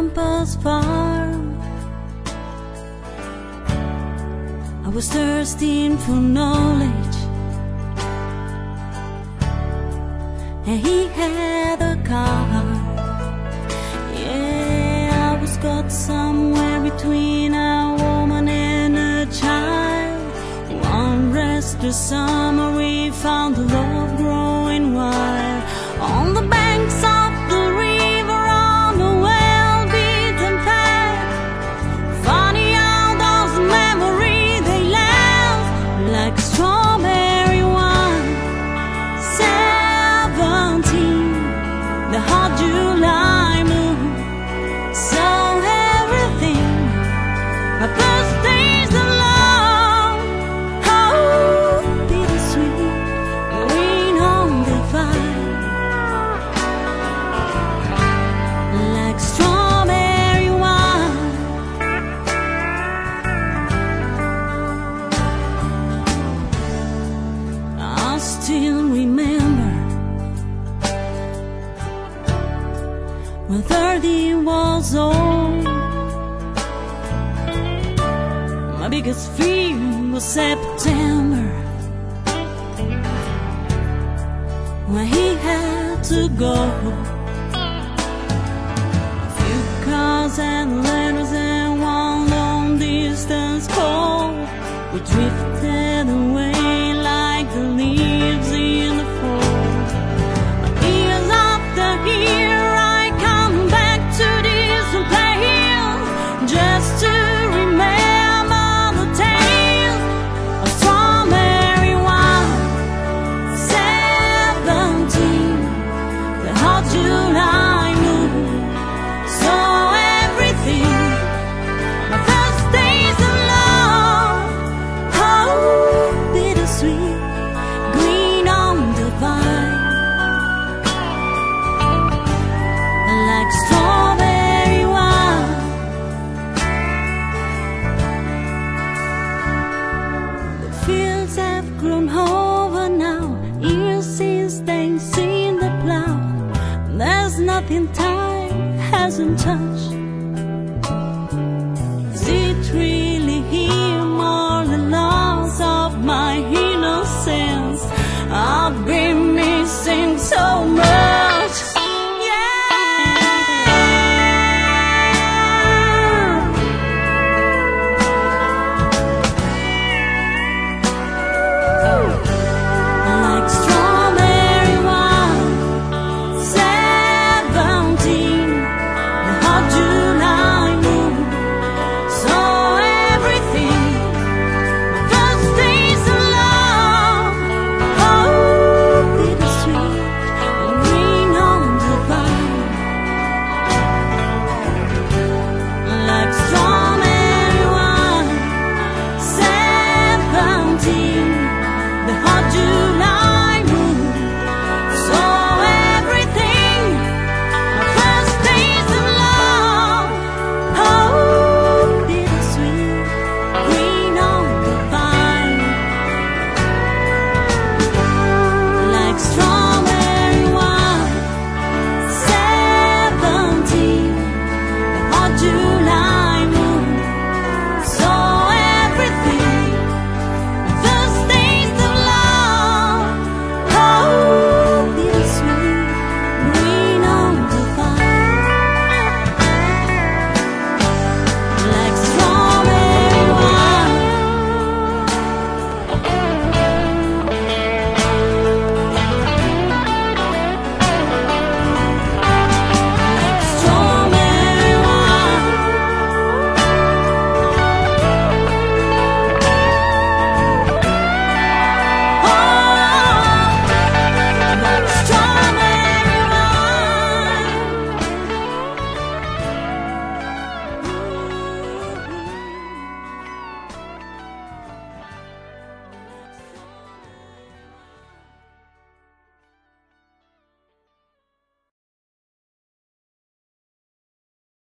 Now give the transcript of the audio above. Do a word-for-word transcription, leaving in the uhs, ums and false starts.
grandpa's farm. I was thirsting for knowledge, and he had a car. Yeah, I was caught somewhere between a woman and a child. One restless summer we found the love growing wild on the banks of the river, on the well-beaten path. Funny how those memories they last like strawberry wine. Seventeen, the hot July moon saw everything. My birthday's alone, oh bittersweet, green on the vine, like strawberry wine. I still remember when thirty was old. My biggest fear was September, when he had to go. A few cars and letters and one long distance call. We drifted away like the leaves in the fall. But years after year I come back to this place just to remember the taste of strawberry wine. Seventeen, the hot July moon saw everything. My first days alone, oh bittersweet, green on the vine, like strawberry wine. The fields have grown over now, years since they've seen the plow. There's nothing time hasn't touched.